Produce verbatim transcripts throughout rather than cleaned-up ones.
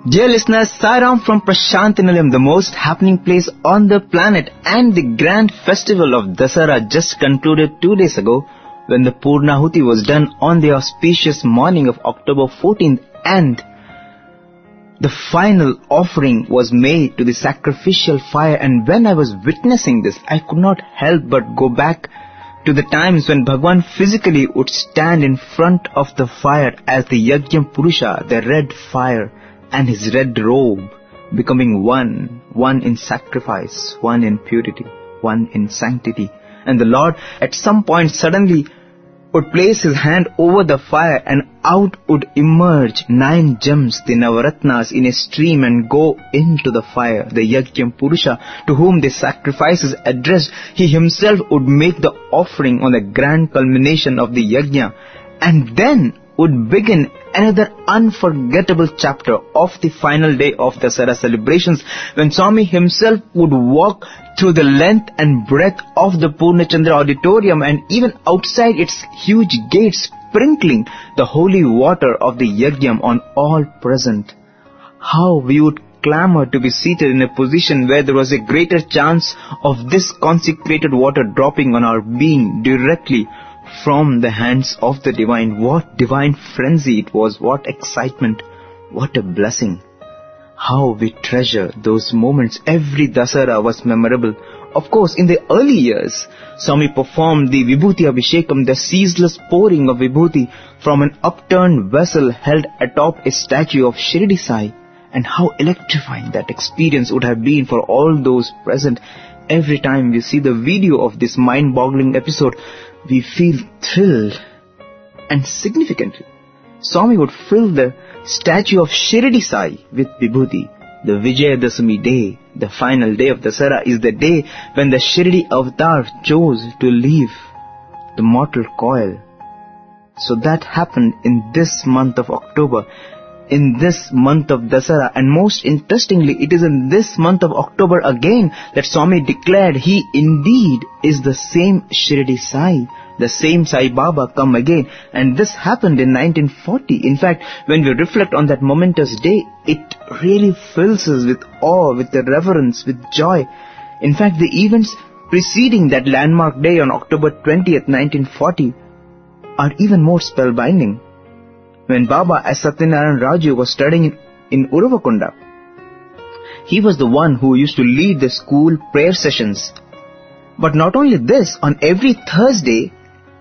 Dear listeners, Sairam from Prashantinalayam, the most happening place on the planet, and the grand festival of Dasara just concluded two days ago when the Purnahuti was done on the auspicious morning of October fourteenth, and the final offering was made to the sacrificial fire. And when I was witnessing this, I could not help but go back to the times when Bhagwan physically would stand in front of the fire as the Yajna Purusha, the red fire, and his red robe, becoming one, one in sacrifice, one in purity, one in sanctity. And the Lord at some point suddenly would place his hand over the fire, and out would emerge nine gems, the Navaratnas, in a stream and go into the fire. The Yajna Purusha, to whom the sacrifice is addressed, he himself would make the offering on the grand culmination of the Yajna, and then would begin another unforgettable chapter of the final day of the Dasara celebrations, when Swami himself would walk through the length and breadth of the Purnachandra auditorium and even outside its huge gates, sprinkling the holy water of the Yajna on all present. How we would clamor to be seated in a position where there was a greater chance of this consecrated water dropping on our being directly from the hands of the divine. What divine frenzy it was, what excitement, what a blessing. How we treasure those moments. Every Dasara was memorable. Of course, in the early years, Swami performed the Vibhuti Abhishekam, the ceaseless pouring of Vibhuti from an upturned vessel held atop a statue of Shirdi Sai. And how electrifying that experience would have been for all those present. Every time we see the video of this mind-boggling episode, we feel thrilled. And significantly, Swami would fill the statue of Shirdi Sai with Vibhuti. The Vijayadasami day, the final day of Dasara, is the day when the Shirdi avatar chose to leave the mortal coil. So that happened in this month of October, in this month of Dasara. And most interestingly, it is in this month of October again that Swami declared he indeed is the same Shirdi Sai, the same Sai Baba come again. And this happened in nineteen forty. In fact, when we reflect on that momentous day, it really fills us with awe, with reverence, with joy. In fact, the events preceding that landmark day on October twentieth, nineteen forty are even more spellbinding. When Baba as Satyanarayan Raju was studying in, in Uruvakunda, he was the one who used to lead the school prayer sessions. But not only this, on every Thursday,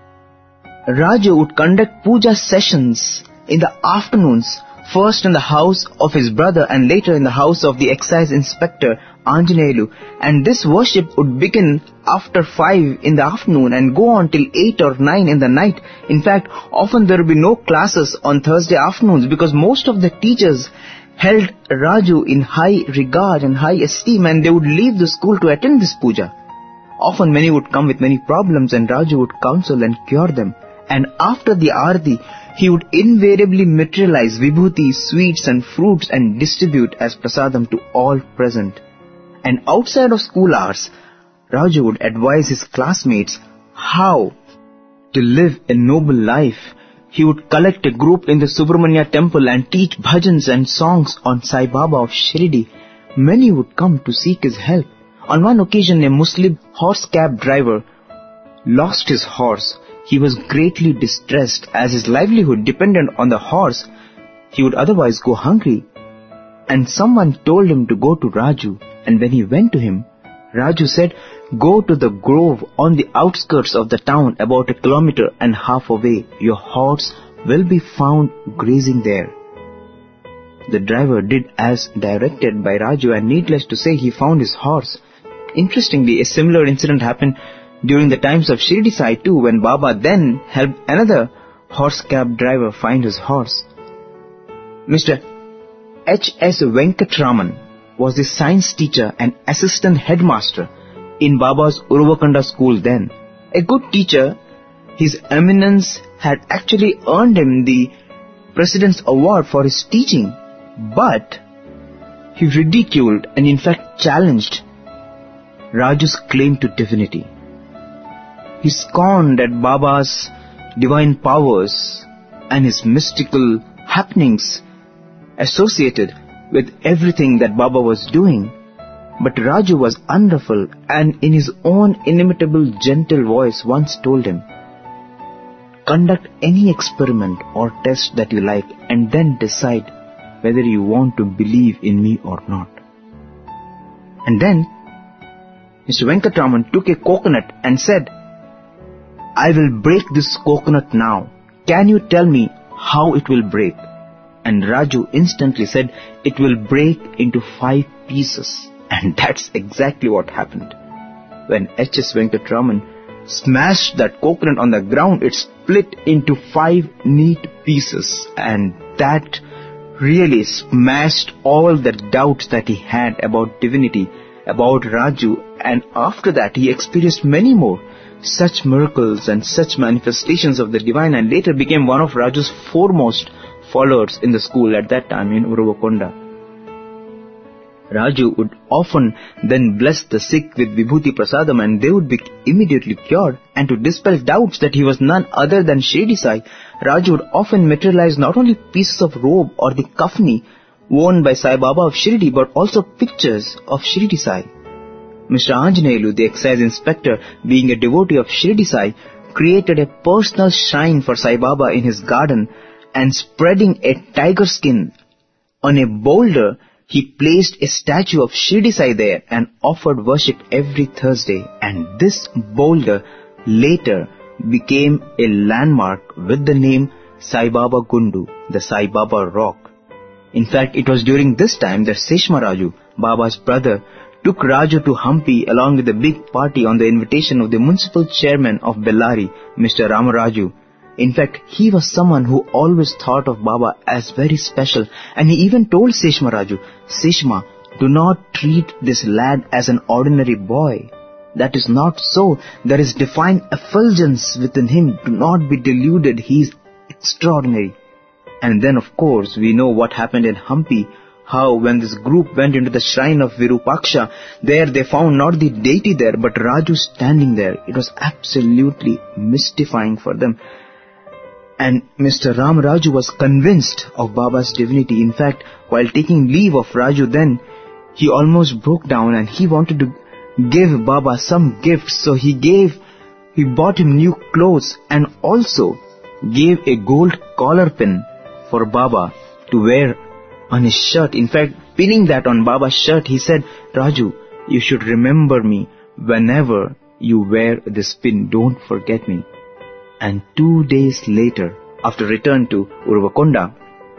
Raju would conduct puja sessions in the afternoons, first in the house of his brother and later in the house of the excise inspector Anjaneyulu. And this worship would begin after five in the afternoon and go on till eight or nine in the night. In fact, often there would be no classes on Thursday afternoons because most of the teachers held Raju in high regard and high esteem, and they would leave the school to attend this puja. Often many would come with many problems, and Raju would counsel and cure them. And after the Aarti, he would invariably materialize Vibhuti, sweets and fruits and distribute as prasadam to all present. And outside of school hours, Raju would advise his classmates how to live a noble life. He would collect a group in the Subramanya temple and teach bhajans and songs on Sai Baba of Shirdi. Many would come to seek his help. On one occasion, a Muslim horse cab driver lost his horse. He was greatly distressed as his livelihood depended on the horse. He would otherwise go hungry. And someone told him to go to Raju. And when he went to him, Raju said, "Go to the grove on the outskirts of the town about a kilometer and half away. Your horse will be found grazing there." The driver did as directed by Raju, and needless to say, he found his horse. Interestingly, a similar incident happened during the times of Shirdi Sai too, when Baba then helped another horse cab driver find his horse. Mister H S Venkatraman was the science teacher and assistant headmaster in Baba's Uruvakanda school then. A good teacher, his eminence had actually earned him the President's Award for his teaching, but he ridiculed and in fact challenged Raju's claim to divinity. He scorned at Baba's divine powers and his mystical happenings associated with everything that Baba was doing. But Raju was unruffled and in his own inimitable gentle voice once told him, "Conduct any experiment or test that you like and then decide whether you want to believe in me or not." And then Mister Venkatraman took a coconut and said, "I will break this coconut now. Can you tell me how it will break?" And Raju instantly said, "It will break into five pieces." And that's exactly what happened. When H S Venkatraman smashed that coconut on the ground, it split into five neat pieces. And that really smashed all the doubts that he had about divinity, about Raju. And after that, he experienced many more such miracles and such manifestations of the divine, and later became one of Raju's foremost followers in the school at that time in Uruvakonda. Raju would often then bless the sick with Vibhuti Prasadam and they would be immediately cured. And to dispel doubts that he was none other than Shirdi Sai, Raju would often materialize not only pieces of robe or the kafni worn by Sai Baba of Shirdi, but also pictures of Shirdi Sai. Mister Anjaneyulu, the excise inspector, being a devotee of Shirdi Sai, created a personal shrine for Sai Baba in his garden, and spreading a tiger skin on a boulder, he placed a statue of Shirdi Sai there and offered worship every Thursday. And this boulder later became a landmark with the name Sai Baba Gundu, the Sai Baba Rock. In fact, it was during this time that Seshma Raju, Baba's brother, took Raju to Hampi along with a big party on the invitation of the municipal chairman of Bellary, Mister Ramaraju. In fact, he was someone who always thought of Baba as very special, and he even told Seshma Raju, "Seshma, do not treat this lad as an ordinary boy. That is not so. There is divine effulgence within him. Do not be deluded. He is extraordinary." And then, of course, we know what happened in Hampi, how when this group went into the shrine of Virupaksha, there they found not the deity there, but Raju standing there. It was absolutely mystifying for them. And Mister Ramaraju was convinced of Baba's divinity. In fact, while taking leave of Raju then, he almost broke down and he wanted to give Baba some gifts. So he gave, he bought him new clothes and also gave a gold collar pin for Baba to wear on his shirt. In fact, pinning that on Baba's shirt, he said, "Raju, you should remember me whenever you wear this pin. Don't forget me." And two days later, after return to Uruvakonda,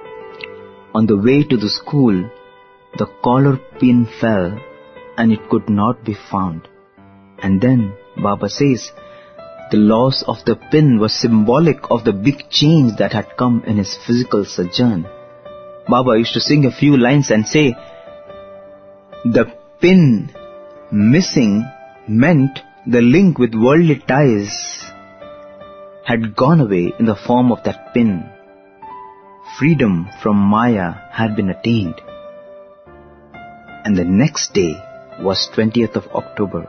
on the way to the school, the collar pin fell and it could not be found. And then Baba says, the loss of the pin was symbolic of the big change that had come in his physical sojourn. Baba used to sing a few lines and say, the pin missing meant the link with worldly ties had gone away in the form of that pin. Freedom from Maya had been attained. And the next day was twentieth of October.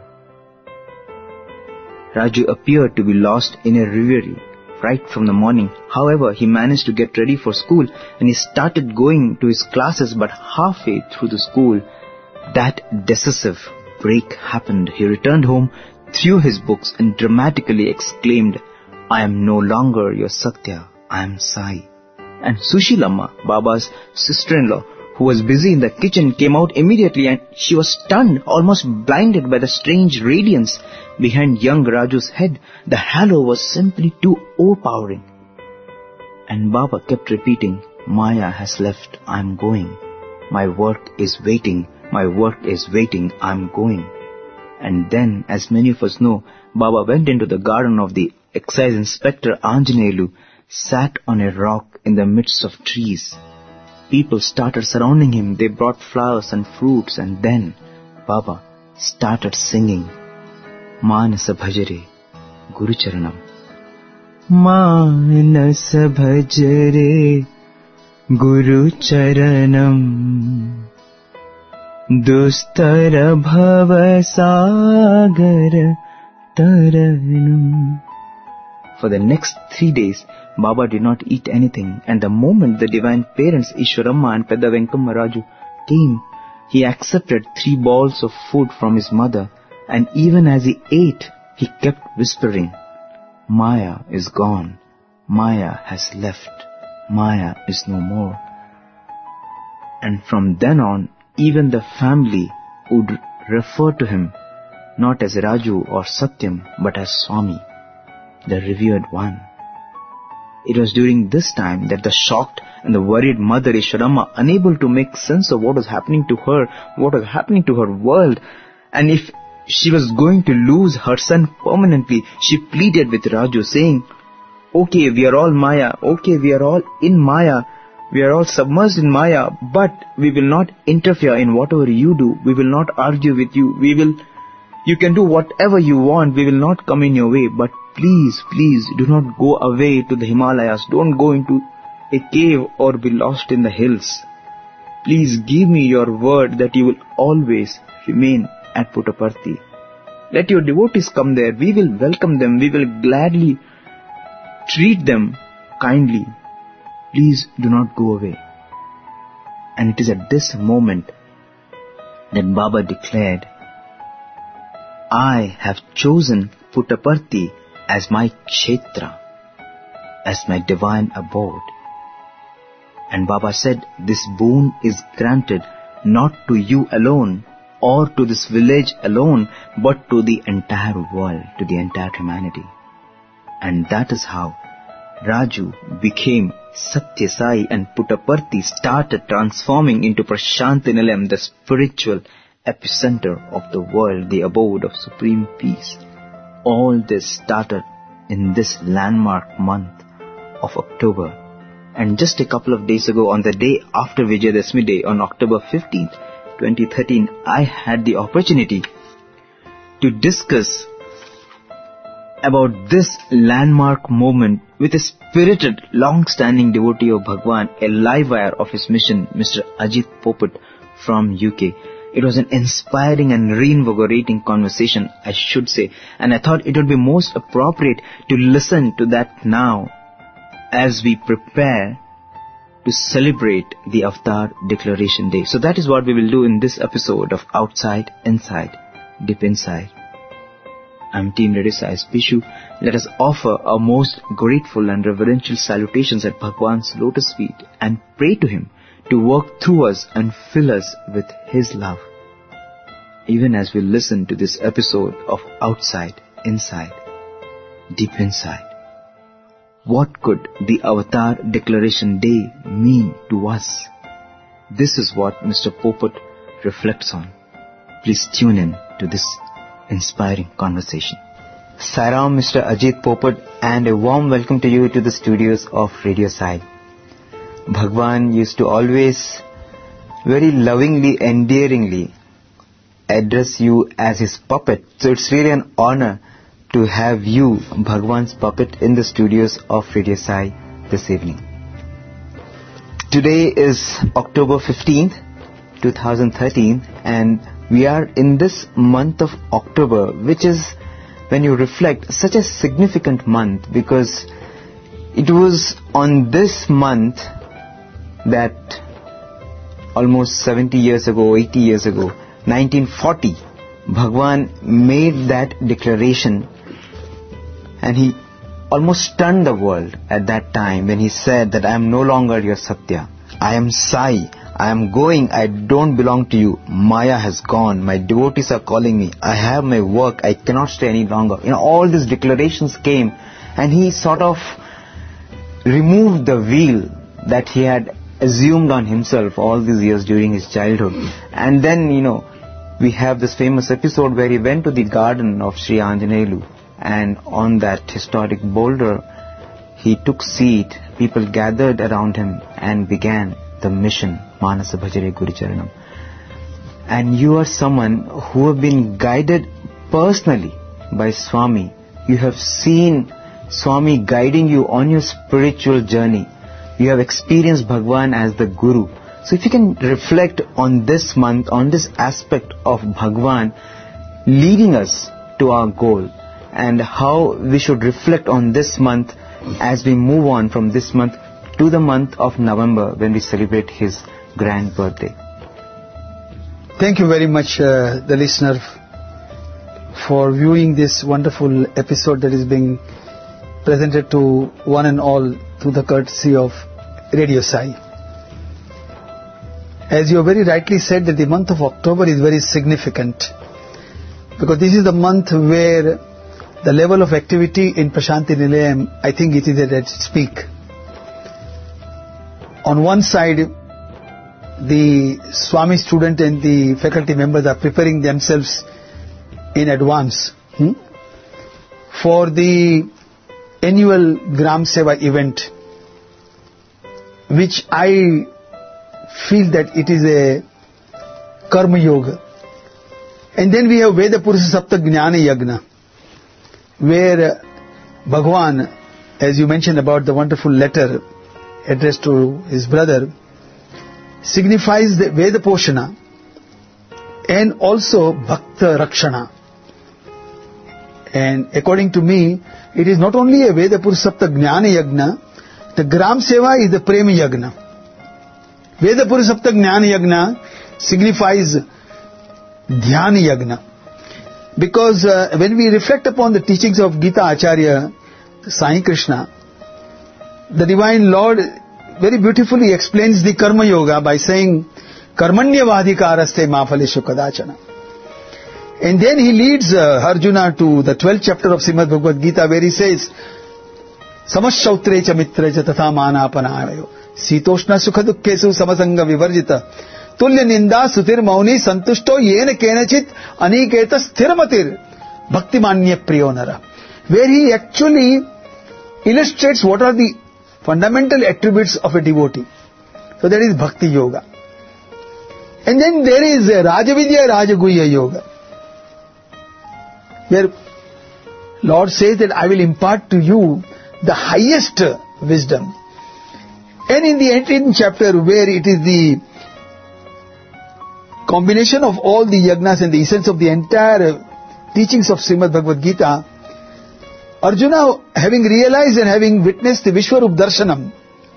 Raju appeared to be lost in a reverie right from the morning. However, he managed to get ready for school and he started going to his classes, but halfway through the school, that decisive break happened. He returned home, threw his books and dramatically exclaimed, "I am no longer your Satya, I am Sai." And Sushilamma, Baba's sister-in-law, who was busy in the kitchen, came out immediately and she was stunned, almost blinded by the strange radiance behind young Raju's head. The halo was simply too overpowering. And Baba kept repeating, "Maya has left, I am going. My work is waiting, my work is waiting, I am going." And then, as many of us know, Baba went into the garden of the excise inspector Anjaneyulu, sat on a rock in the midst of trees. People started surrounding him. They brought flowers and fruits, and then Baba started singing, "Manasa bhajare Guru Charanam." Manasa bhajare Guru Charanam, Dustara bhava sagar taranam. For the next three days, Baba did not eat anything, and the moment the divine parents Ishwaramma and Pedda Venkamma Raju came, he accepted three balls of food from his mother, and even as he ate, he kept whispering, "Maya is gone. Maya has left. Maya is no more." And from then on, even the family would refer to him not as Raju or Satyam, but as Swami, the revered one. It was during this time that the shocked and the worried mother Yashodamma, unable to make sense of what was happening to her, what was happening to her world, and if she was going to lose her son permanently, she pleaded with Raju saying, "Okay, we are all Maya, okay, we are all in Maya, we are all submerged in Maya, but we will not interfere in whatever you do, we will not argue with you, we will, you can do whatever you want, we will not come in your way, but please, please do not go away to the Himalayas, don't go into a cave or be lost in the hills. Please give me your word that you will always remain at Puttaparthi. Let your devotees come there, we will welcome them, we will gladly treat them kindly. Please do not go away." And it is at this moment that Baba declared, "I have chosen Puttaparthi as my kshetra, as my divine abode." And Baba said, "This boon is granted not to you alone or to this village alone, but to the entire world, to the entire humanity." And that is how Raju became Satya Sai and Puttaparthi started transforming into Prasanthi Nilayam, the spiritual epicenter of the world, the abode of supreme peace. All this started in this landmark month of October. And just a couple of days ago, on the day after Vijayadashmi Day, on October fifteenth, twenty thirteen, I had the opportunity to discuss about this landmark moment with a spirited, long-standing devotee of Bhagwan, a live wire of his mission, Mister Ajit Popat from U K. It was an inspiring and reinvigorating conversation, I should say, and I thought it would be most appropriate to listen to that now as we prepare to celebrate the Avatar Declaration Day. So that is what we will do in this episode of Outside, Inside, Deep Inside. I'm Team Radio Sai Pishu. Let us offer our most grateful and reverential salutations at Bhagwan's lotus feet and pray to Him to work through us and fill us with His love. Even as we listen to this episode of Outside, Inside, Deep Inside. What could the Avatar Declaration Day mean to us? This is what Mister Popat reflects on. Please tune in to this inspiring conversation. Sairam, Mister Ajit Popat, and a warm welcome to you to the studios of Radio Sai. Bhagwan used to always very lovingly, endearingly address you as his puppet. So it's really an honor to have you, Bhagwan's puppet, in the studios of Radio Sai this evening. Today is October fifteenth, twenty thirteen, and we are in this month of October, which is, when you reflect, such a significant month, because it was on this month that almost seventy years ago, eighty years ago, nineteen forty, Bhagwan made that declaration, and he almost stunned the world at that time when he said that I am no longer your Satya. I am Sai. I am going. I don't belong to you. Maya has gone. My devotees are calling me. I have my work. I cannot stay any longer. You know, all these declarations came, and he sort of removed the veil that he had assumed on himself all these years during his childhood. And then, you know, we have this famous episode where he went to the garden of Sri Anjaneyulu, and on that historic boulder, he took seat. People gathered around him and began the mission, Manasa Bhajare Guru Charanam. And you are someone who have been guided personally by Swami. You have seen Swami guiding you on your spiritual journey. You have experienced Bhagwan as the Guru. So if you can reflect on this month, on this aspect of Bhagwan leading us to our goal, and how we should reflect on this month as we move on from this month to the month of November, when we celebrate his grand birthday. Thank you very much, uh, the listener, for viewing this wonderful episode that is being presented to one and all through the courtesy of Radio Sai. As you very rightly said, that the month of October is very significant, because this is the month where the level of activity in Prashanti Nilayam, I think it is at its peak. On one side, the Swami student and the faculty members are preparing themselves in advance hmm, for the annual Gram Seva event, which I feel that it is a Karma Yoga. And then we have Veda Purusha Sapta Jnana Yagna, where Bhagwan, as you mentioned about the wonderful letter addressed to his brother, signifies the Veda Poshana and also Bhakta Rakshana. And according to me, it is not only a Veda Purusha Sapta Jnana Yagna, the Gram Seva is the Prema Yagna. Veda Purusha Sapta Jnana Yagna signifies Dhyana Yagna. Because uh, when we reflect upon the teachings of Gita Acharya, Sai Krishna, the Divine Lord very beautifully explains the Karma Yoga by saying, Karmanyavadhikaraste mafaleshu kadachana. And then he leads uh, Arjuna to the twelfth chapter of Srimad Bhagavad Gita, where he says, Samashyautrecha mitrecha tatha manapanayo sitoshna sukha dukkhesu samasanga vivarjita tulya ninda sutir mauni santushto yena kenachit aniketa sthiramatir bhaktimanya priyonara. Where he actually illustrates what are the fundamental attributes of a devotee. So that is Bhakti Yoga. And then there is Rajavidya Rajaguhya Yoga, where Lord says that I will impart to you the highest wisdom. And in the eighteenth chapter, where it is the combination of all the yagnas and the essence of the entire teachings of Srimad Bhagavad Gita, Arjuna, having realized and having witnessed the Vishwarup Darshanam,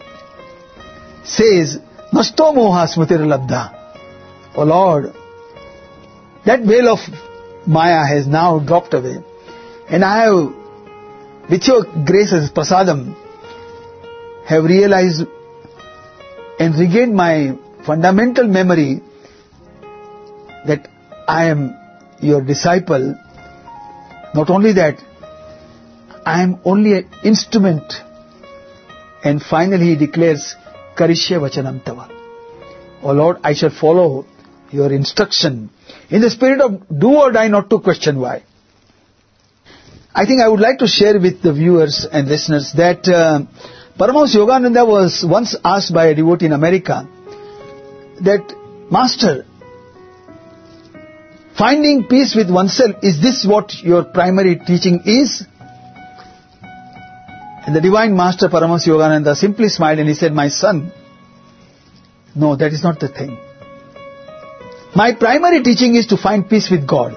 says, Nasto moha smritir labdha. O Lord, that veil of Maya has now dropped away, and I have, with your grace as prasadam, have realized and regained my fundamental memory that I am your disciple. Not only that, I am only an instrument. And finally he declares, Karishya Vachanam Tava. O Lord, I shall follow your instruction in the spirit of do or die, not to question why. I think I would like to share with the viewers and listeners that uh, Paramahansa Yogananda was once asked by a devotee in America that, Master, finding peace with oneself, is this what your primary teaching is? And the Divine Master Paramahansa Yogananda simply smiled and he said, my son, no, that is not the thing. My primary teaching is to find peace with God.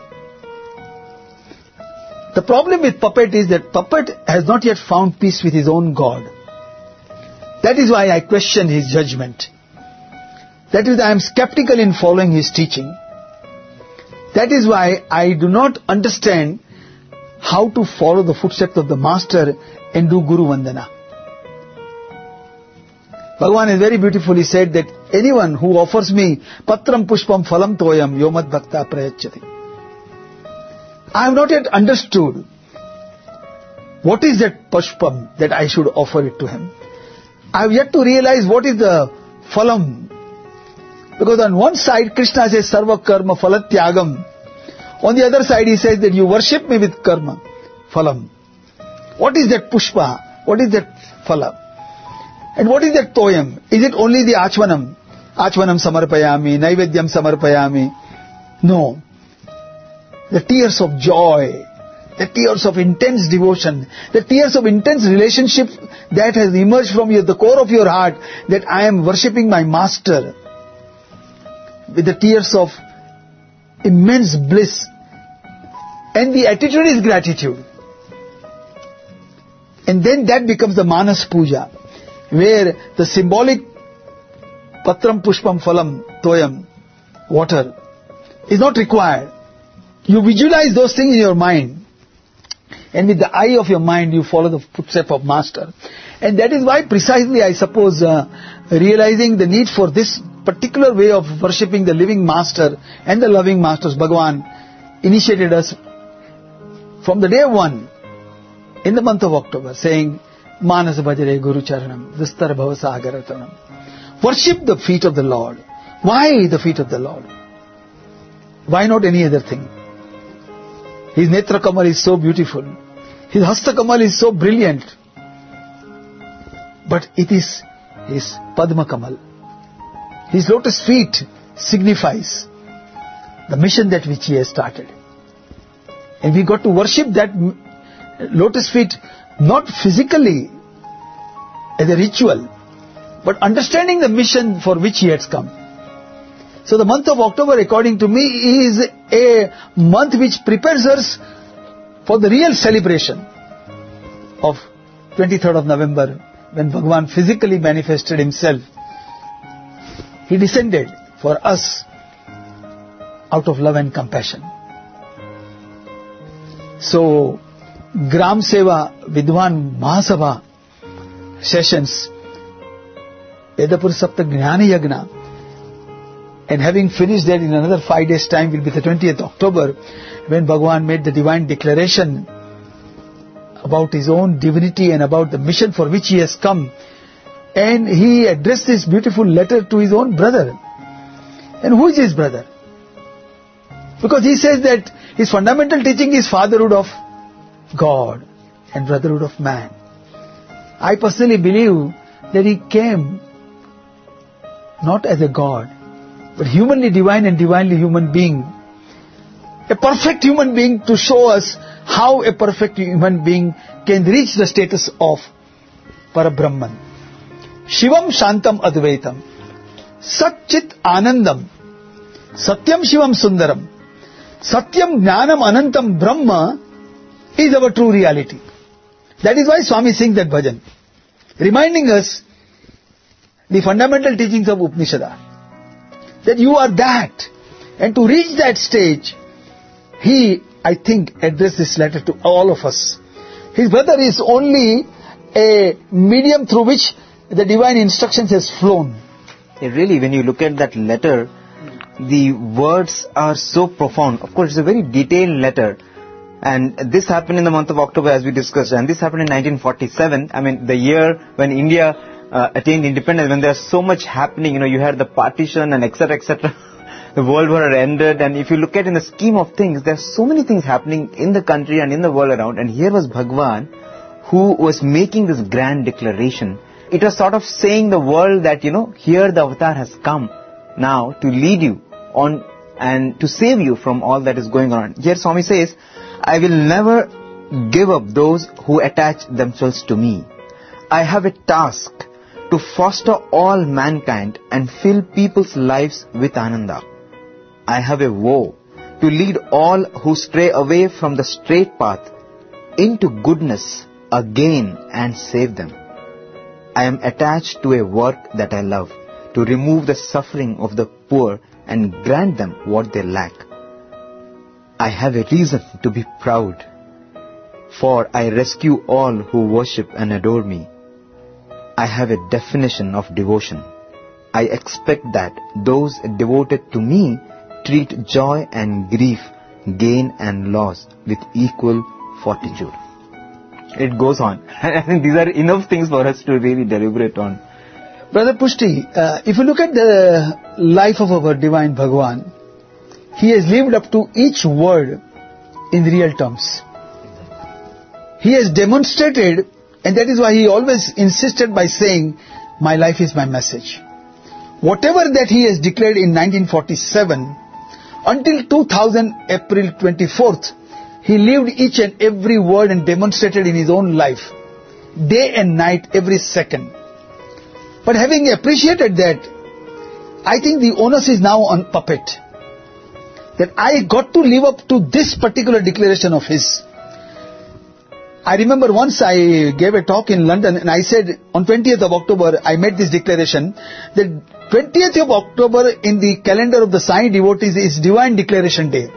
The problem with puppet is that puppet has not yet found peace with his own God. That is why I question his judgment. That is why I am skeptical in following his teaching. That is why I do not understand how to follow the footsteps of the Master and do Guru Vandana. Bhagavan has very beautifully said that anyone who offers me patram pushpam phalam toyam yomad bhakta prayachati. I have not yet understood what is that pushpam that I should offer it to him. I have yet to realize what is the phalam. Because on one side Krishna says sarva karma phalatyagam. On the other side he says that you worship me with karma, phalam. What is that pushpa? What is that phala? And what is that toyam? Is it only the achvanam? Achvanam samarpayami, naivedyam samarpayami? No. The tears of joy, the tears of intense devotion, the tears of intense relationship that has emerged from your, the core of your heart, that I am worshipping my Master, with the tears of immense bliss. And the attitude is gratitude. And then that becomes the Manas Puja, where the symbolic Patram Pushpam Phalam Toyam, water, is not required. You visualize those things in your mind, and with the eye of your mind you follow the footsteps of Master. And that is why precisely, I suppose, uh, realizing the need for this particular way of worshipping the living Master and the loving Masters, Bhagavan initiated us from the day one in the month of October, saying, Manas Bhajare Guru Charanam, Vistar Bhavasagaratanam. Worship the feet of the Lord. Why the feet of the Lord? Why not any other thing? His Netra Kamal is so beautiful. His Hasta Kamal is so brilliant. But it is his Padma Kamal. His lotus feet signifies the mission that which he has started. And we got to worship that lotus feet not physically as a ritual, but understanding the mission for which he has come. So the month of October, according to me, is a month which prepares us for the real celebration of twenty-third of November, when Bhagavan physically manifested himself. He descended for us out of love and compassion. So, Gram Seva Vidwan Mahasabha sessions, Vedapur Sapta Jnana Yagna, and having finished that in another five days' time will be the twentieth of October, when Bhagavan made the divine declaration about his own divinity and about the mission for which he has come. And he addressed this beautiful letter to his own brother. And who is his brother? Because he says that his fundamental teaching is fatherhood of God and brotherhood of man. I personally believe that he came not as a God, but humanly divine and divinely human being. A perfect human being, to show us how a perfect human being can reach the status of Parabrahman. Shivam Shantam Advaitam, Satchit Anandam, Satyam Shivam Sundaram, Satyam Jnanam Anantam Brahma is our true reality. That is why Swami sings that bhajan, reminding us the fundamental teachings of Upanishad, that you are that. And to reach that stage, he, I think, addressed this letter to all of us. His brother is only a medium through which the divine instructions has flown. Yeah, really, when you look at that letter, the words are so profound. Of course, it's a very detailed letter. And this happened in the month of October, as we discussed. And this happened in nineteen forty-seven. I mean, the year when India uh, attained independence, when there's so much happening. You know, you had the partition and et cetera, et cetera. The World War had ended. And if you look at in the scheme of things, there's so many things happening in the country and in the world around. And here was Bhagavan, who was making this grand declaration. It was sort of saying the world that, you know, here the avatar has come now to lead you on and to save you from all that is going on. Here Swami says, I will never give up those who attach themselves to me. I have a task to foster all mankind and fill people's lives with Ananda. I have a vow to lead all who stray away from the straight path into goodness again and save them. I am attached to a work that I love, to remove the suffering of the poor and grant them what they lack. I have a reason to be proud, for I rescue all who worship and adore me. I have a definition of devotion. I expect that those devoted to me treat joy and grief, gain and loss with equal fortitude. It goes on. I think these are enough things for us to really deliberate on. Brother Pushti, uh, if you look at the life of our divine Bhagavan, he has lived up to each word in real terms. He has demonstrated, and that is why he always insisted by saying, my life is my message. Whatever that he has declared in nineteen forty-seven, until two thousand, April twenty-fourth, he lived each and every word and demonstrated in his own life, day and night, every second. But having appreciated that, I think the onus is now on puppet. That I got to live up to this particular declaration of his. I remember once I gave a talk in London and I said on twentieth of October, I made this declaration that twentieth of October in the calendar of the Sai devotees is Divine Declaration Day.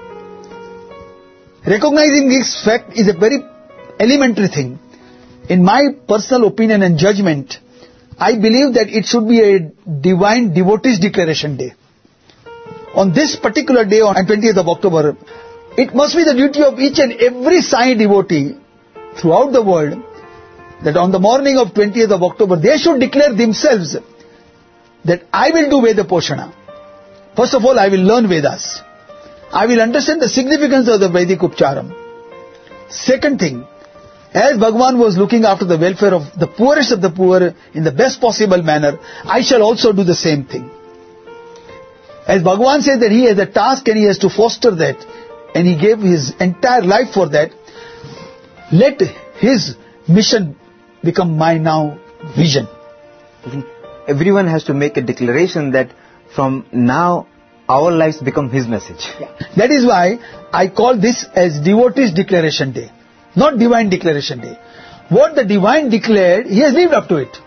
Recognizing this fact is a very elementary thing. In my personal opinion and judgment, I believe that it should be a Divine Devotees Declaration Day. On this particular day, on twentieth of October, it must be the duty of each and every Sai devotee throughout the world that on the morning of twentieth of October, they should declare themselves that I will do Veda Poshana. First of all, I will learn Vedas. I will understand the significance of the Vedic Upcharam. Second thing, as Bhagavan was looking after the welfare of the poorest of the poor in the best possible manner, I shall also do the same thing. As Bhagavan says that he has a task and he has to foster that, and he gave his entire life for that, let his mission become my now vision. Everyone has to make a declaration that from now our lives become his message. Yeah. That is why I call this as Devotees Declaration Day, not Divine Declaration Day. What the Divine declared, he has lived up to it.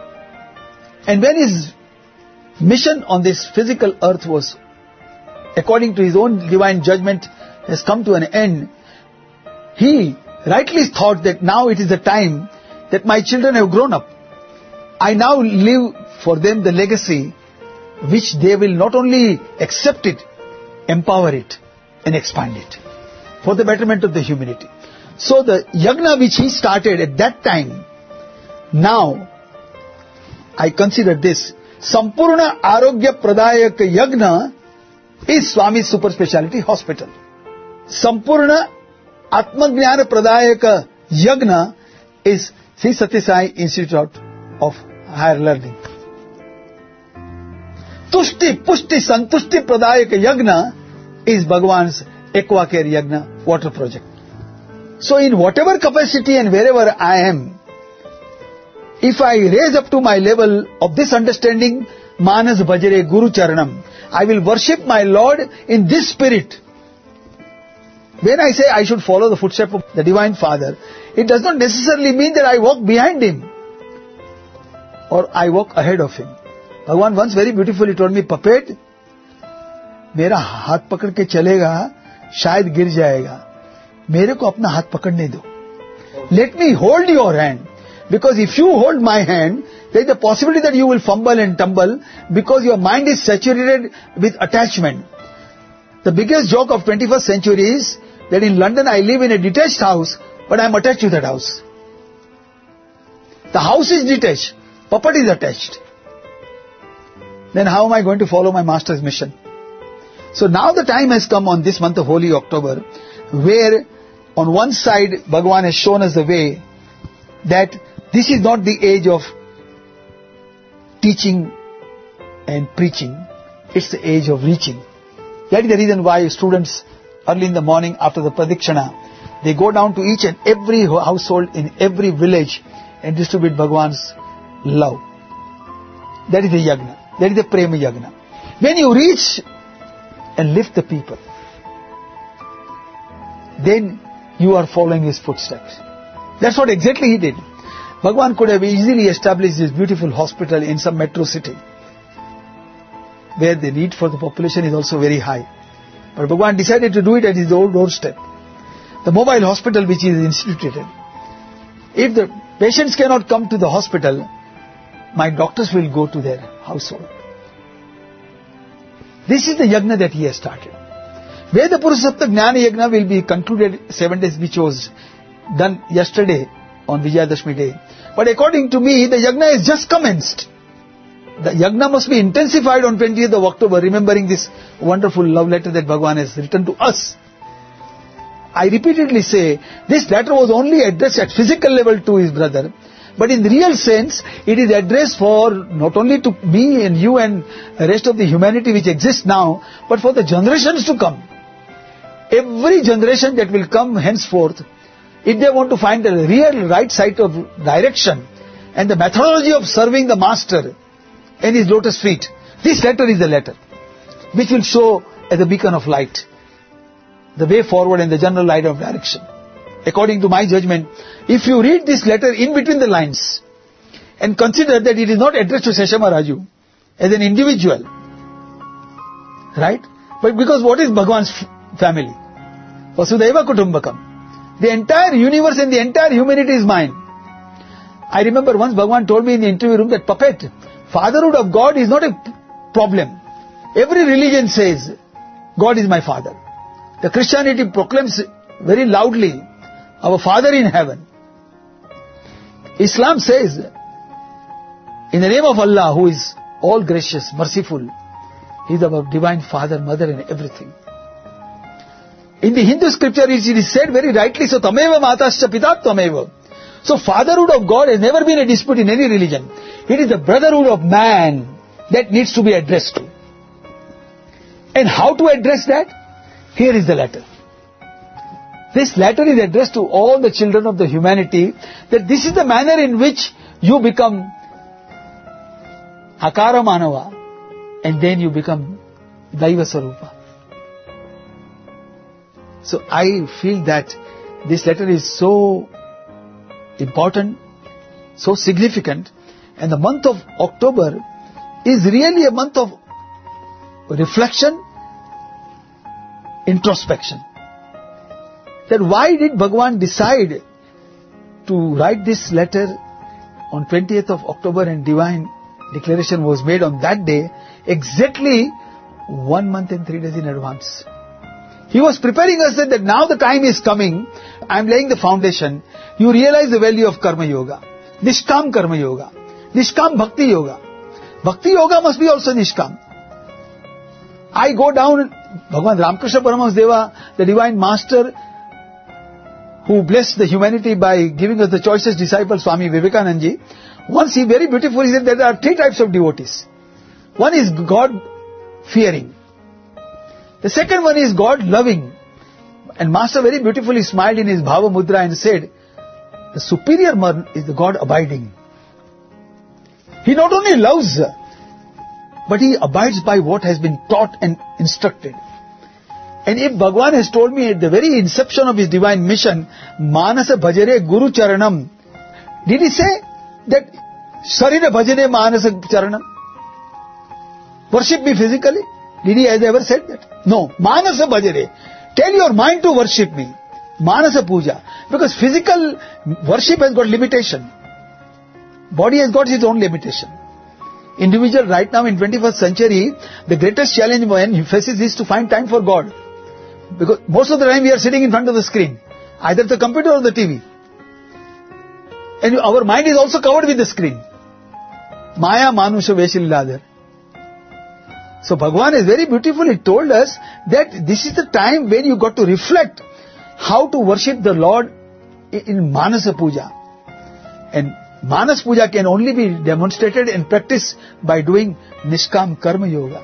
And when his mission on this physical earth was, according to his own divine judgment, has come to an end, he rightly thought that now it is the time that my children have grown up. I now leave for them the legacy which they will not only accept it, empower it and expand it for the betterment of the humanity. So the yagna which he started at that time, now I consider this Sampurna Arogya Pradayak Yagna is Swami Super Speciality Hospital. Sampurna Atmajnana Pradayaka Yagna is Sri Satya Sai Institute of Higher Learning. Tushti Pushti Santushti Pradayaka Yagna is Bhagavan's Aquacare Yagna water project. So in whatever capacity and wherever I am, if I raise up to my level of this understanding, Manas Bhajare Guru Charanam, I will worship my Lord in this spirit. When I say I should follow the footsteps of the Divine Father, it does not necessarily mean that I walk behind him or I walk ahead of him. Bhagavan once very beautifully told me, puppet, मेरा हाथ पकड़ के चलेगा शायद गिर जाएगा, मेरे को अपना हाथ पकड़ने दो. Let me hold your hand, because if you hold my hand, there is a possibility that you will fumble and tumble because your mind is saturated with attachment. The biggest joke of twenty-first century is that in London I live in a detached house, but I am attached to that house. The house is detached, puppet is attached. Then how am I going to follow my master's mission? So now the time has come on this month of Holy October, where on one side Bhagavan has shown us the way that this is not the age of teaching and preaching, it's the age of reaching. That is the reason why students early in the morning after the Pradikshana, they go down to each and every household in every village and distribute Bhagavan's love. That is the yagna. That is the prema yagna. When you reach and lift the people, then you are following his footsteps. That's what exactly he did. Bhagavan could have easily established this beautiful hospital in some metro city, where the need for the population is also very high. But Bhagavan decided to do it at his own doorstep. The mobile hospital which is instituted. If the patients cannot come to the hospital, my doctors will go to their household. This is the yagna that he has started. Veda Purusapta Jnana Yagna will be concluded seven days, which was done yesterday on Vijayadashmi day. But according to me, the yagna is just commenced. The yagna must be intensified on twentieth of October, remembering this wonderful love letter that Bhagavan has written to us. I repeatedly say, this letter was only addressed at physical level to his brother, but in the real sense, it is addressed for not only to me and you and the rest of the humanity which exists now, but for the generations to come. Every generation that will come henceforth, if they want to find the real right side of direction and the methodology of serving the Master and his lotus feet, this letter is the letter which will show as a beacon of light the way forward and the general light of direction. according to my judgment, if you read this letter in between the lines and consider that it is not addressed to Seshama Raju as an individual, right? But because what is Bhagwan's f- family? Vasudhaiva Kutumbakam. The entire universe and the entire humanity is mine. I remember once Bhagwan told me in the interview room that, puppet, fatherhood of God is not a p- problem. Every religion says, God is my father. The Christianity proclaims very loudly, our Father in heaven. Islam says, in the name of Allah, who is all gracious, merciful, He is our divine Father, Mother and everything. In the Hindu scripture it is said very rightly, so tameva matascha pitat tameva. So fatherhood of God has never been a dispute in any religion. It is the brotherhood of man that needs to be addressed to. And how to address that? Here is the letter. This letter is addressed to all the children of the humanity, that this is the manner in which you become Akara Manava and then you become Daiva Sarupa. So I feel that this letter is so important, so significant, and the month of October is really a month of reflection, introspection. That why did Bhagwan decide to write this letter on twentieth of October and divine declaration was made on that day, exactly one month and three days in advance. He was preparing us that, that now the time is coming, I am laying the foundation. You realize the value of Karma Yoga, Nishkam Karma Yoga, Nishkam Bhakti Yoga. Bhakti Yoga must be also Nishkam. I go down, Bhagwan Ramakrishna Paramahamsa Deva, the Divine Master, who blessed the humanity by giving us the choicest disciple, Swami Vivekananda Ji. Once he very beautifully said that there are three types of devotees. One is God-fearing. The second one is God-loving. And Master very beautifully smiled in his Bhava Mudra and said, the superior one is the God-abiding. He not only loves, but he abides by what has been taught and instructed. And if Bhagwan has told me at the very inception of his divine mission, Manasa Bhajare Guru Charanam, did he say that Sarira Bhajare Manasa Charanam? Worship me physically? Did he has ever said that? No. Manasa Bhajare. Tell your mind to worship me. Manasa Puja. Because physical worship has got limitation. Body has got its own limitation. Individual right now in twenty-first century, the greatest challenge when he faces is to find time for God. Because most of the time we are sitting in front of the screen, either the computer or the T V. And our mind is also covered with the screen. Maya Manusha Veshiladhar. So Bhagwan has very beautifully told us that this is the time when you got to reflect how to worship the Lord in Manasa Puja. And Manas Puja can only be demonstrated and practiced by doing Nishkam Karma Yoga,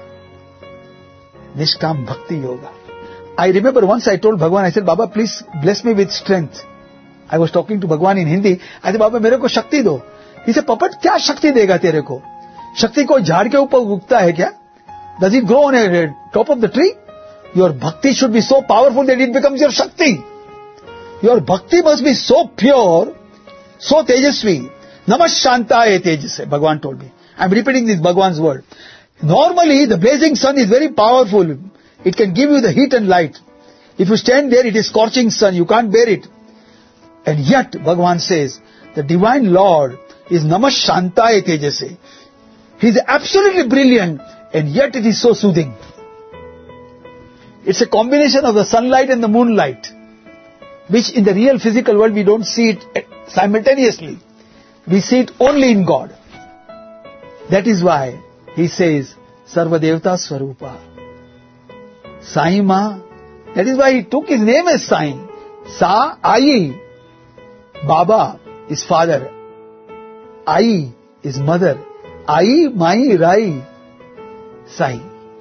Nishkam Bhakti Yoga. I remember once I told Bhagwan, I said, Baba, please bless me with strength. I was talking to Bhagwan in Hindi. I said, Baba, mere ko Shakti do. He said, Papat, kya Shakti dega tere ko? Shakti ko jhaad ke upar ugta hai kya? Does it grow on a top of the tree? Your Bhakti should be so powerful that it becomes your Shakti. Your Bhakti must be so pure, so tejasvi. Namash Shantaya Tejase, Bhagwan told me. I am repeating this Bhagwan's word. Normally, the blazing sun is very powerful. It can give you the heat and light. If you stand there, it is scorching sun. You can't bear it. And yet, Bhagwan says, the Divine Lord is Namash Shantaya Tejase. He is absolutely brilliant, and yet it is so soothing. It's a combination of the sunlight and the moonlight, which in the real physical world we don't see it simultaneously. We see it only in God. That is why he says, Sarva Devata Swarupa. Sai Ma. That is why he took his name as Sai. Sa, Ai. Baba is father. Ai is mother. Ai, Mai, Rai. Sai.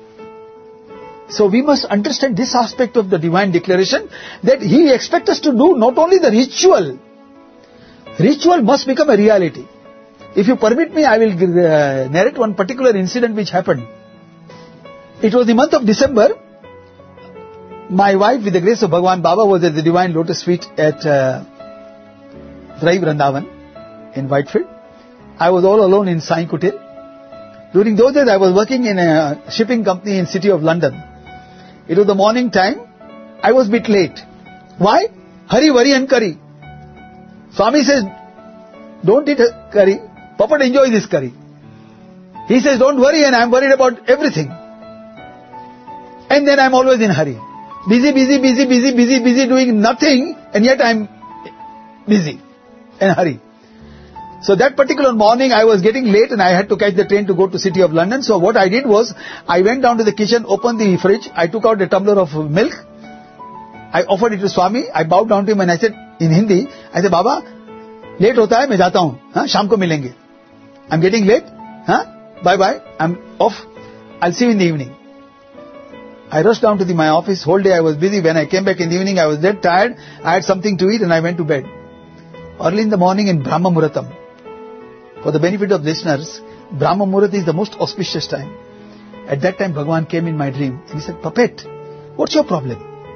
So we must understand this aspect of the divine declaration, that he expects us to do not only the ritual. Ritual must become a reality. If you permit me, I will uh, narrate one particular incident which happened. It was the month of December. my wife, with the grace of Bhagwan Baba, was at the Divine Lotus Feet at uh, Rai Vrindavan in Whitefield. I was all alone in Sai Kutir. During those days, I was working in a shipping company in city of London. It was the morning time. I was a bit late. Why? Hari, Vari and curry. Swami says, don't eat curry. Papat, enjoy this curry. He says, don't worry, and I'm worried about everything. And then I'm always in hurry. Busy, busy, busy, busy, busy, busy, doing nothing, and yet I'm busy and hurry. So that particular morning I was getting late and I had to catch the train to go to City of London. So what I did was, I went down to the kitchen, opened the fridge, I took out a tumbler of milk, I offered it to Swami, I bowed down to him and I said in Hindi, I said, Baba, late hota hai, main jata hun, haan, sham ko milenge. I'm getting late, huh? Bye bye, I'm off, I'll see you in the evening. I rushed down to the, my office, whole day I was busy. When I came back in the evening, I was dead tired, I had something to eat and I went to bed. Early in the morning in Brahma Muhurtam, for the benefit of listeners, Brahma Muhurat is the most auspicious time. At that time, Bhagwan came in my dream and he said, Puppet, what's your problem?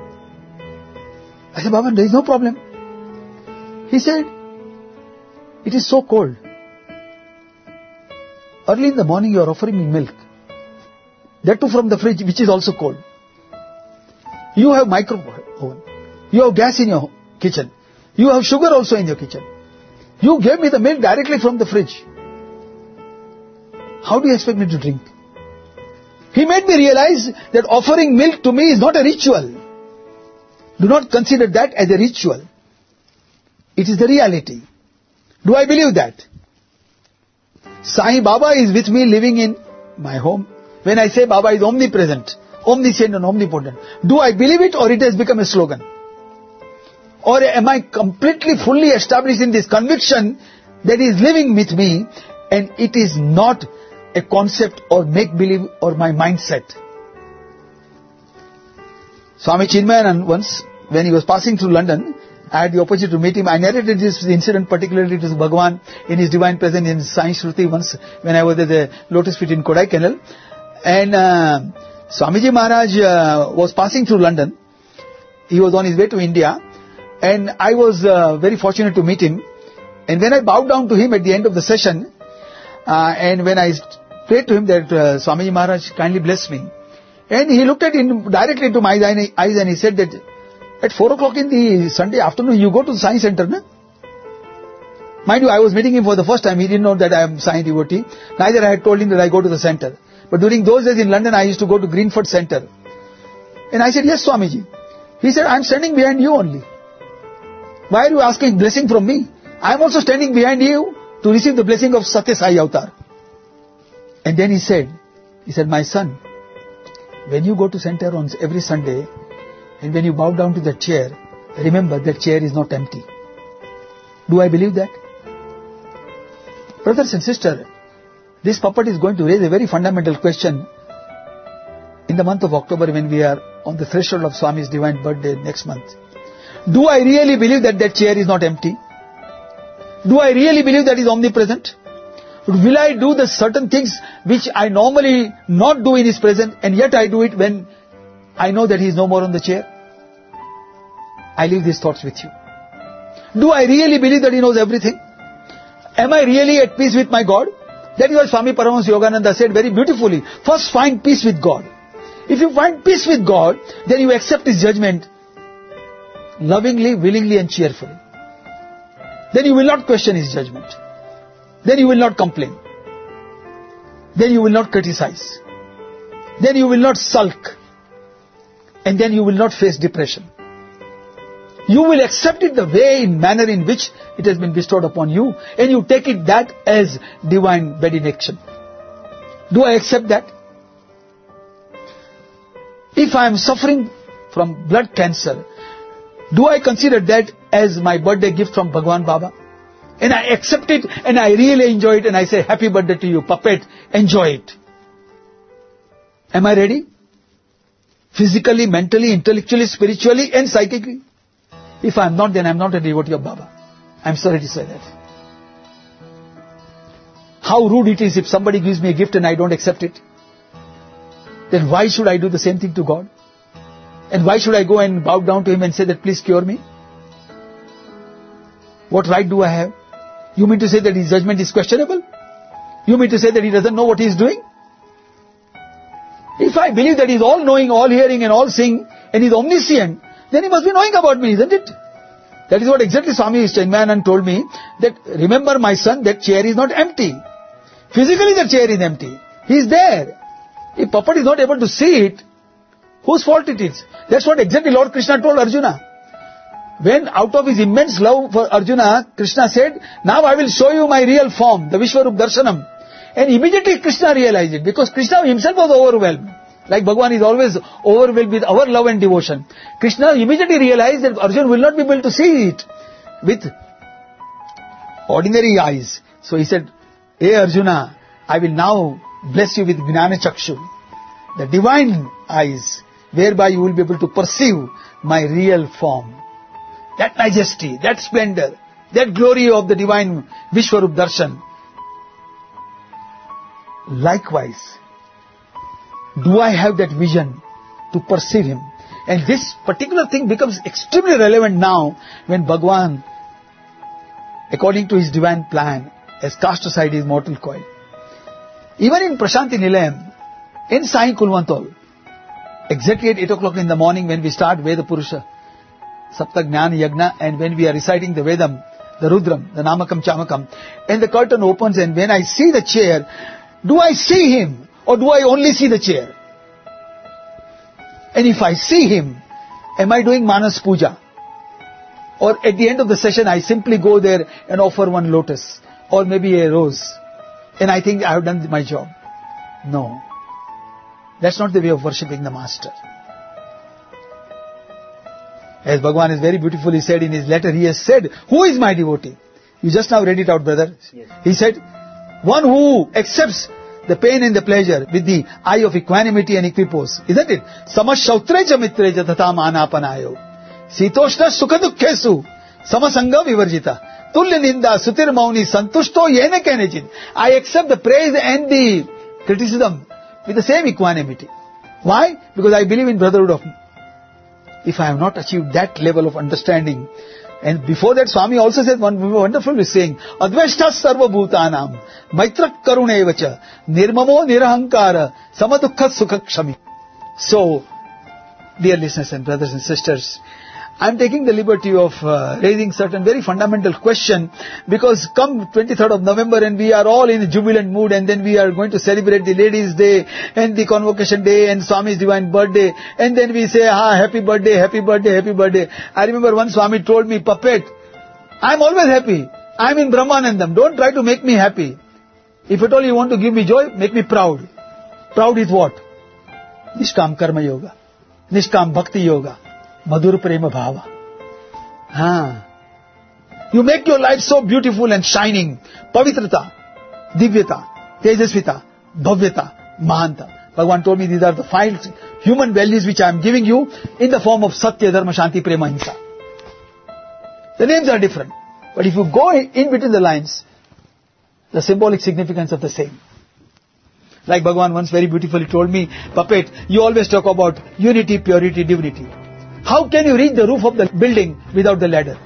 I said, Baba, there is no problem. He said, it is so cold. Early in the morning, you are offering me milk. That too from the fridge, which is also cold. You have micro oven. You have gas in your kitchen. You have sugar also in your kitchen. You gave me the milk directly from the fridge. How do you expect me to drink? He made me realize that offering milk to me is not a ritual. Do not consider that as a ritual. It is the reality. Do I believe that? Sai Baba is with me living in my home. When I say Baba is omnipresent, omniscient and omnipotent, do I believe it or it has become a slogan? Or am I completely, fully established in this conviction that he is living with me and it is not a concept or make-believe or my mindset? Swami Chinmayanand once, when he was passing through London, I had the opportunity to meet him. I narrated this incident particularly to Bhagwan in his divine presence in Sai Shruti once when I was at the Lotus Feet in Kodaikanal. And uh, Swamiji Maharaj uh, was passing through London. He was on his way to India. And I was uh, very fortunate to meet him. And when I bowed down to him at the end of the session, uh, and when I prayed to him that uh, Swamiji Maharaj kindly bless me, and he looked at him directly into my eyes and he said that at four o'clock in the Sunday afternoon you go to the Science Center, na? Mind you, I was meeting him for the first time. He didn't know that I am Science devotee. Neither I had told him that I go to the center. But during those days in London, I used to go to Greenford Center. And I said, yes, Swamiji. He said, I am standing behind you only. Why are you asking blessing from me? I am also standing behind you to receive the blessing of Satya Sai Avatar. And then he said, he said, my son, when you go to center on every Sunday, and when you bow down to that chair, remember that chair is not empty. Do I believe that? Brothers and sisters, this puppet is going to raise a very fundamental question in the month of October when we are on the threshold of Swami's divine birthday next month. Do I really believe that that chair is not empty? Do I really believe that he is omnipresent? Will I do the certain things which I normally not do in his presence and yet I do it when I know that he is no more on the chair? I leave these thoughts with you. Do I really believe that he knows everything? Am I really at peace with my God? That is why Swami Paramahansa Yogananda said very beautifully, first find peace with God. If you find peace with God, then you accept his judgment lovingly, willingly and cheerfully. Then you will not question his judgment. Then you will not complain. Then you will not criticize. Then you will not sulk. And then you will not face depression. You will accept it the way, in manner in which it has been bestowed upon you, and you take it that as divine benediction. Do I accept that? If I am suffering from blood cancer, do I consider that as my birthday gift from Bhagwan Baba? And I accept it and I really enjoy it and I say, happy birthday to you, puppet, enjoy it. Am I ready? Physically, mentally, intellectually, spiritually and psychically? If I am not, then I am not a devotee of Baba. I am sorry to say that. How rude it is if somebody gives me a gift and I don't accept it. Then why should I do the same thing to God? And why should I go and bow down to him and say that please cure me? What right do I have? You mean to say that his judgment is questionable? You mean to say that he doesn't know what he is doing? If I believe that he is all knowing, all hearing and all seeing and he is omniscient, then he must be knowing about me, isn't it? That is what exactly Swami Chinmayanand told me, that remember my son, that chair is not empty. Physically the chair is empty. He is there. If puppet is not able to see it, whose fault it is? That's what exactly Lord Krishna told Arjuna. When out of his immense love for Arjuna, Krishna said, now I will show you my real form, the Vishwarup Darshanam. And immediately Krishna realized it, because Krishna himself was overwhelmed. Like Bhagavan is always overwhelmed with our love and devotion. Krishna immediately realized that Arjuna will not be able to see it with ordinary eyes. So he said, hey Arjuna, I will now bless you with Gnana Chakshu, the divine eyes, whereby you will be able to perceive my real form. That majesty, that splendor, that glory of the divine Vishwarup Darshan. Likewise, do I have that vision to perceive him? And this particular thing becomes extremely relevant now when Bhagavan, according to his divine plan, has cast aside his mortal coil. Even in Prashanti Nilayam, in Sai Kulwantol, exactly at eight o'clock in the morning when we start Veda Purusha, Sapta Jnana Yagna, and when we are reciting the Vedam, the Rudram, the Namakam Chamakam, and the curtain opens, and when I see the chair, do I see him or do I only see the chair? And if I see him, am I doing Manas Puja? Or at the end of the session I simply go there and offer one lotus or maybe a rose and I think I have done my job? No. That's not the way of worshipping the Master. As Bhagavan is very beautifully said in his letter, he has said, who is my devotee? You just now read it out, brother. Yes. He said, one who accepts the pain and the pleasure with the eye of equanimity and equipoise. Isn't it? Samashyautreja mitreja tata manapanayo. Sitoshna sukadukhesu. Samasanga vivarjita. Tulya ninda sutir mauni santushto yene kenejin. I accept the praise and the criticism with the same equanimity. Why? Because I believe in brotherhood of me. If I have not achieved that level of understanding, and before that Swami also said one wonderful saying, Adveshta sarva bhutanam, maitrak karunevacha, nirmamo nirahankara, samadukha sukha kshami. So, dear listeners and brothers and sisters, I am taking the liberty of uh, raising certain very fundamental question, because come twenty-third of November and we are all in a jubilant mood, and then we are going to celebrate the Ladies' Day and the Convocation Day and Swami's Divine Birthday, and then we say, ah, happy birthday, happy birthday, happy birthday. I remember one Swami told me, puppet, I am always happy. I am in Brahmanandam. Don't try to make me happy. If at all you want to give me joy, make me proud. Proud is what? Nishkam Karma Yoga, Nishkam Bhakti Yoga, Madhur Prema Bhava. Ah. You make your life so beautiful and shining. Pavitrata, Divyata, Tejasvita, Bhavyata, Mahanta. Bhagavan told me these are the five human values which I am giving you in the form of Satya, Dharma, Shanti, Prema, Hinsa. The names are different. But if you go in between the lines, the symbolic significance of the same. Like Bhagavan once very beautifully told me, puppet, you always talk about unity, purity, divinity. How can you reach the roof of the building without the ladder?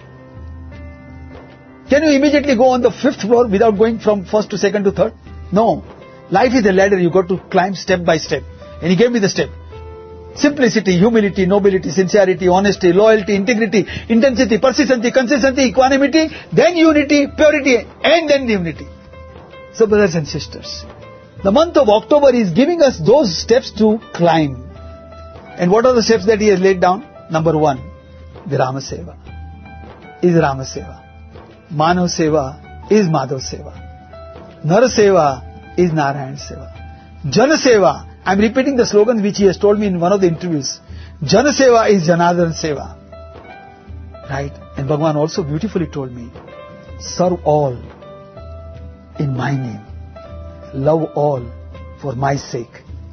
Can you immediately go on the fifth floor without going from first to second to third? No. Life is a ladder, you got to climb step by step. And he gave me the step. Simplicity, humility, nobility, sincerity, honesty, loyalty, integrity, intensity, persistency, consistency, equanimity, then unity, purity, and then divinity. So brothers and sisters, the month of October is giving us those steps to climb. And what are the steps that he has laid down? Number one, Virama Seva is Rama Seva. Manav Seva is Madhav Seva. Nara Seva is Narayan Seva. Jana Seva, I am repeating the slogans which he has told me in one of the interviews. Jana Seva is Janardhan Seva. Right? And Bhagavan also beautifully told me, serve all in my name. Love all for my sake.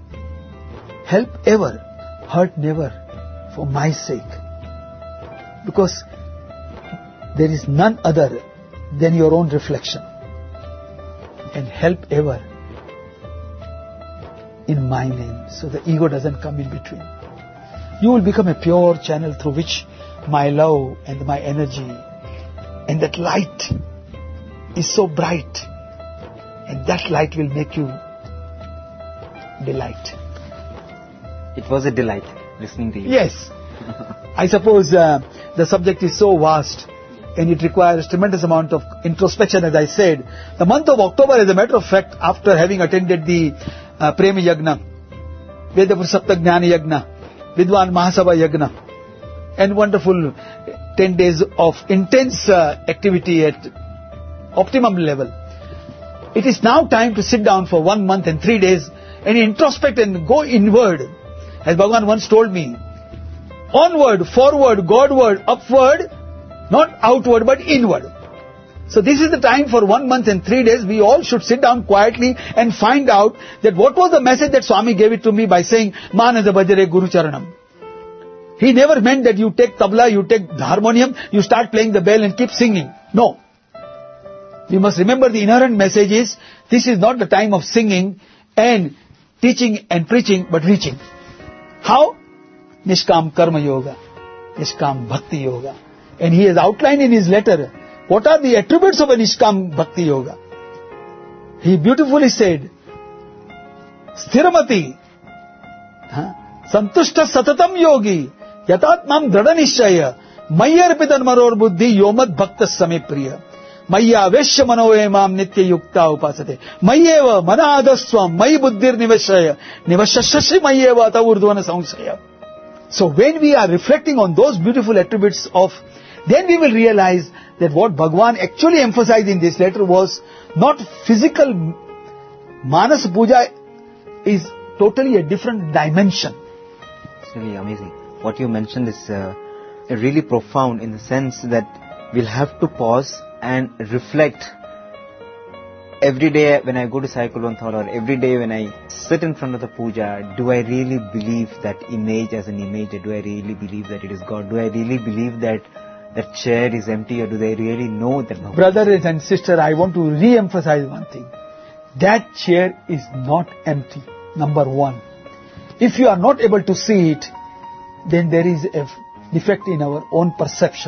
Help ever, hurt never for my sake. Because there is none other than your own reflection. And help ever in my name, so the ego doesn't come in between. you will become a pure channel through which my love and my energy and that light is so bright, and that light will make you delight. It was a delight listening to you. Yes. I suppose uh, the subject is so vast and it requires tremendous amount of introspection, as I said. The month of October, as a matter of fact, after having attended the uh, Prema Yagna, Vedapurusapta Jnana Yagna, Vidwan Mahasabha Yagna, and wonderful ten days of intense uh, activity at optimum level, it is now time to sit down for one month and three days and introspect and go inward. As Bhagavan once told me, onward, forward, Godward, upward, not outward but inward. So this is the time for one month and three days. We all should sit down quietly and find out that what was the message that Swami gave it to me by saying, Manasa Bhajare Guru Charanam. He never meant that you take tabla, you take the harmonium, you start playing the bell and keep singing. No. We must remember the inherent message is, this is not the time of singing and teaching and preaching, but reaching. How? Nishkam Karma Yoga, Nishkam Bhakti Yoga. And he has outlined in his letter, what are the attributes of a Nishkam Bhakti Yoga? He beautifully said, Sthiramati, huh? Santushta Satatam Yogi, Yatatmam Drada Nishchaya, Mayarpitan Maror Buddhi Yomad Bhakta Same Priya, Maya Veshya Manoemam Nitya Yukta Upasate, Mayeva Manadaswam, May Buddhir Nivashaya, Nivashashashi Mayeva Tavurdvana Samsaya. So when we are reflecting on those beautiful attributes of, then we will realize that what Bhagavan actually emphasized in this letter was not physical. Manas Puja is totally a different dimension. It's really amazing. What you mentioned is uh, really profound in the sense that we'll have to pause and reflect. Every day when I go to Sai Kulwant Hall or every day when I sit in front of the puja, do I really believe that image as an image? Do I really believe that it is God? Do I really believe that that chair is empty, or do they really know that? Bhagavan? Brothers and sisters, I want to re-emphasize one thing. That chair is not empty, number one. If you are not able to see it, then there is a defect in our own perception.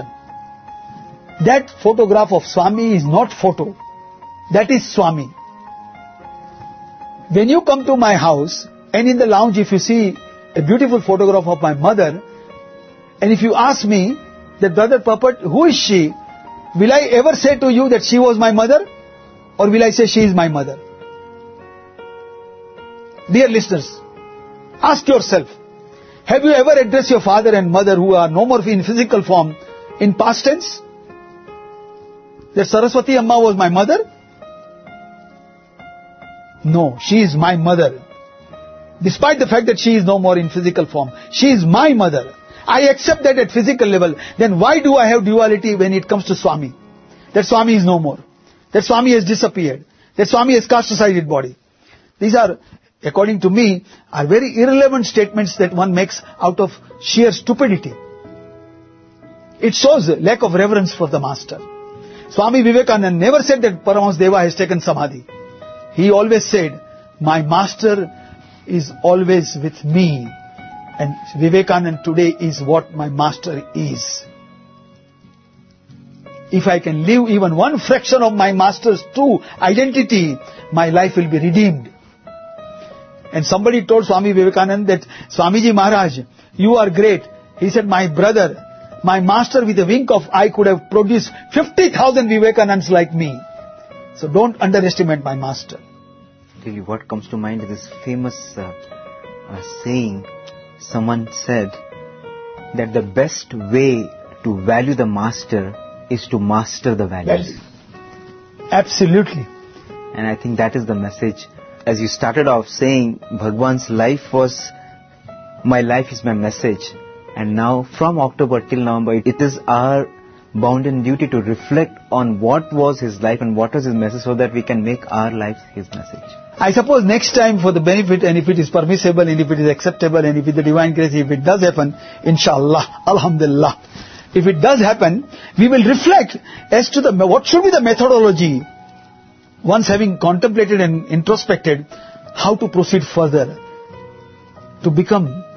That photograph of Swami is not photo. That is Swami. When you come to my house, and in the lounge if you see a beautiful photograph of my mother, and if you ask me that, Brother Papat, who is she? Will I ever say to you that she was my mother? Or will I say she is my mother? Dear listeners, ask yourself, have you ever addressed your father and mother who are no more in physical form in past tense? That Saraswati Amma was my mother? No, she is my mother. Despite the fact that she is no more in physical form, she is my mother. I accept that at physical level. Then why do I have duality when it comes to Swami? That Swami is no more. That Swami has disappeared. That Swami has cast aside his body. These are, according to me, are very irrelevant statements that one makes out of sheer stupidity. It shows lack of reverence for the Master. Swami Vivekananda never said that Paramahansa Deva has taken Samadhi. He always said, my Master is always with me. And Vivekananda today is what my Master is. If I can live even one fraction of my Master's true identity, my life will be redeemed. And somebody told Swami Vivekananda that, Swamiji Maharaj, you are great. He said, my brother, my Master with a wink of eye could have produced fifty thousand Vivekanandas like me. So don't underestimate my Master. Really, what comes to mind is this famous uh, uh, saying. Someone said that the best way to value the Master is to master the values. Absolutely. And I think that is the message. As you started off saying, Bhagwan's life was, my life is my message. And now from October till November, it is our bounden duty to reflect on what was his life and what was his message, so that we can make our lives his message. I suppose next time, for the benefit, and if it is permissible, and if it is acceptable, and if with the divine grace, if it does happen, inshallah, alhamdulillah, if it does happen, we will reflect as to the what should be the methodology, once having contemplated and introspected, how to proceed further to become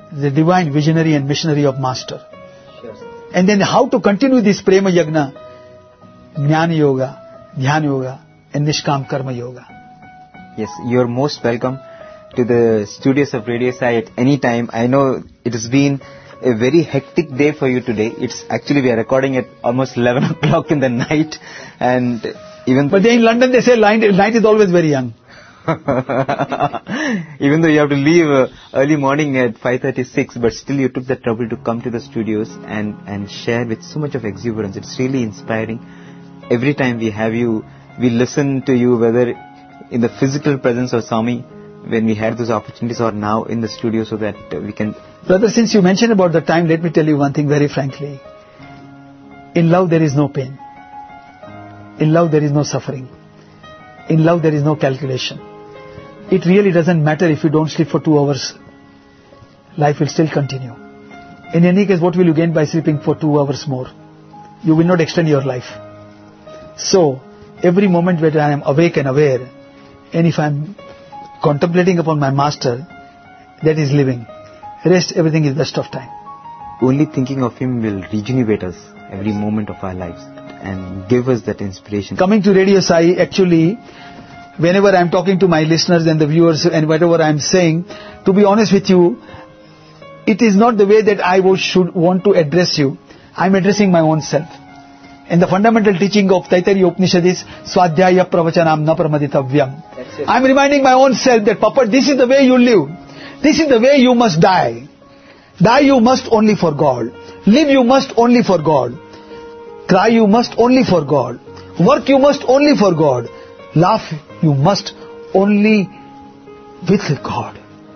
the divine visionary and missionary of Master. Sure. And then how to continue this Prema Yagna, Jnana Yoga, Dhyana Yoga and Nishkam Karma Yoga. Yes, you're most welcome to the studios of Radio Sai at any time. I know it has been a very hectic day for you today. It's actually, we are recording at almost eleven o'clock in the night, and even but in London they say night, night is always very young. Even though you have to leave uh, early morning at five thirty-six, but still you took the trouble to come to the studios and, and share with so much of exuberance. It's really inspiring. Every time we have you, we listen to you, whether in the physical presence of Swami, when we had those opportunities, or now in the studio, so that uh, we can... Brother, since you mentioned about the time, let me tell you one thing very frankly. In love there is no pain. In love there is no suffering. In love there is no calculation. It really doesn't matter if you don't sleep for two hours. Life will still continue. In any case, what will you gain by sleeping for two hours more? You will not extend your life. So, every moment where I am awake and aware, and if I am contemplating upon my Master, that is living. Rest, everything is waste of time. Only thinking of Him will rejuvenate us every moment of our lives and give us that inspiration. Coming to Radio Sai, actually, whenever I am talking to my listeners and the viewers and whatever I am saying, to be honest with you, it is not the way that I would, should want to address you. I am addressing my own self. And the fundamental teaching of Taittiriya Upanishad is Swadhyaya Pravachanam na pramaditavyam. I am reminding my own self that, Papa, this is the way you live. This is the way you must die. Die you must only for God. Live you must only for God. Cry you must only for God. Work you must only for God. Laugh you must only with God.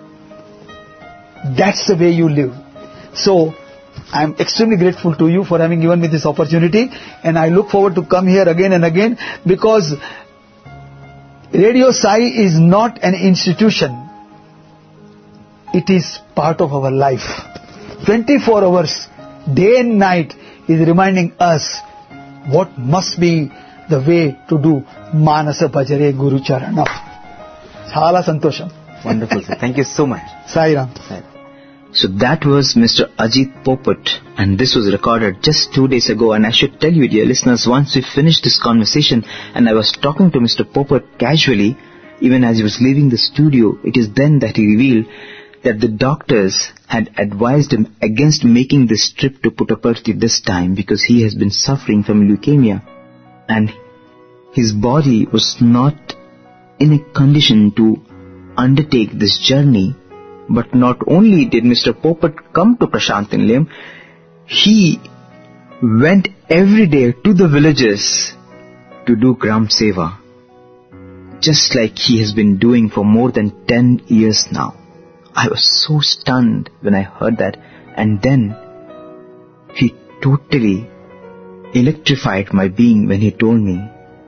That's the way you live. So, I am extremely grateful to you for having given me this opportunity, and I look forward to come here again and again, because Radio Sai is not an institution. It is part of our life. twenty-four hours, day and night, is reminding us what must be the way to do Manasa Bhajare Guru Charana. Chala Santosham. Wonderful, sir. Thank you so much. Sai Ram. So that was Mister Ajit Popat, and this was recorded just two days ago. And I should tell you, dear listeners, once we finished this conversation and I was talking to Mister Popat casually, even as he was leaving the studio, it is then that he revealed that the doctors had advised him against making this trip to Puttaparthi this time, because he has been suffering from leukemia and his body was not in a condition to undertake this journey. But not only did Mister Popat come to Prasanthi Nilayam, he went every day to the villages to do Gram Seva, just like he has been doing for more than ten years now. I was so stunned when I heard that, and then he totally electrified my being when he told me,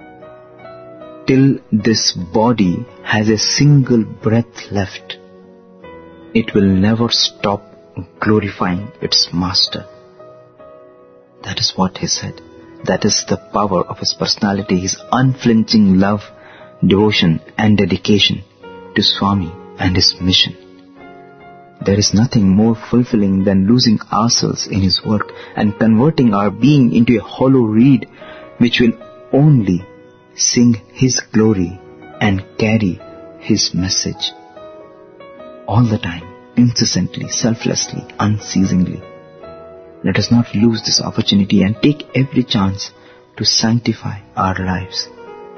till this body has a single breath left, it will never stop glorifying its Master. That is what he said. That is the power of his personality, his unflinching love, devotion and dedication to Swami and his mission. There is nothing more fulfilling than losing ourselves in his work and converting our being into a hollow reed which will only sing his glory and carry his message. All the time, incessantly, selflessly, unceasingly. Let us not lose this opportunity and take every chance to sanctify our lives.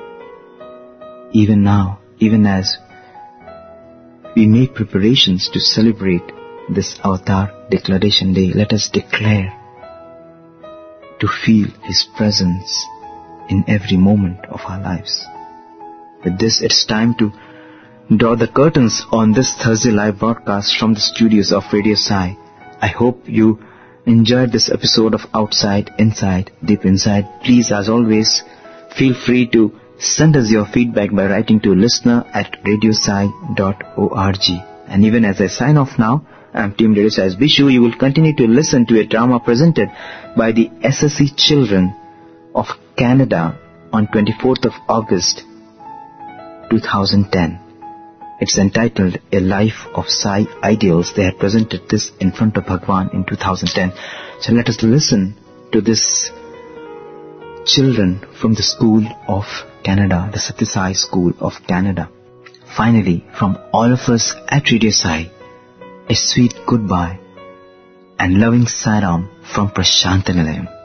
Even now, even as we make preparations to celebrate this Avatar Declaration Day, let us declare to feel His presence in every moment of our lives. With this, it's time to draw the curtains on this Thursday live broadcast from the studios of Radio Sai. I hope you enjoyed this episode of Outside, Inside, Deep Inside. Please, as always, feel free to send us your feedback by writing to listener at radiosai dot org. And even as I sign off now, I'm Team Radio Sai's Bishu. You will continue to listen to a drama presented by the S S C children of Canada on twenty-fourth of August two thousand ten. It's entitled A Life of Sai Ideals. They had presented this in front of Bhagwan in two thousand ten. So let us listen to this children from the School of Canada, the Satya Sai School of Canada. Finally, from all of us at Radio Sai, a sweet goodbye and loving Sai Ram from Prashantanilayam.